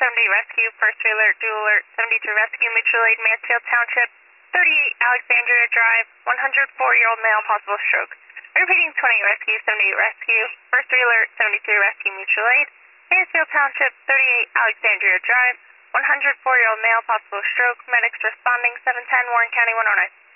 Rescue, first alert, dual alert, 72 Rescue, mutual aid, Mansfield Township, 38 Alexandria Drive, 104-year-old male, possible stroke. Repeating 20 Rescue, 78 Rescue, first alert, 73 Rescue, mutual aid, Mansfield Township, 38 Alexandria Drive, 104-year-old male, possible stroke, medics responding, 710 Warren County 109.